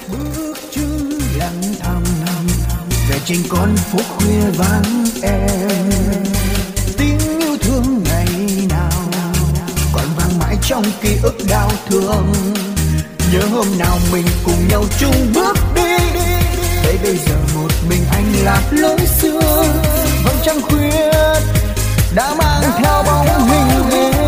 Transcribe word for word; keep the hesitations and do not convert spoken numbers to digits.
bước chân lặng thầm về trên con phố khuya vắng em. Tiếng yêu thương ngày nào còn vang mãi trong ký ức đau thương. Nhớ hôm nào mình cùng nhau chung bước đi, để bây giờ một mình anh lạc lối xưa. Vầng trăng khuyết đã mang theo bóng hình về.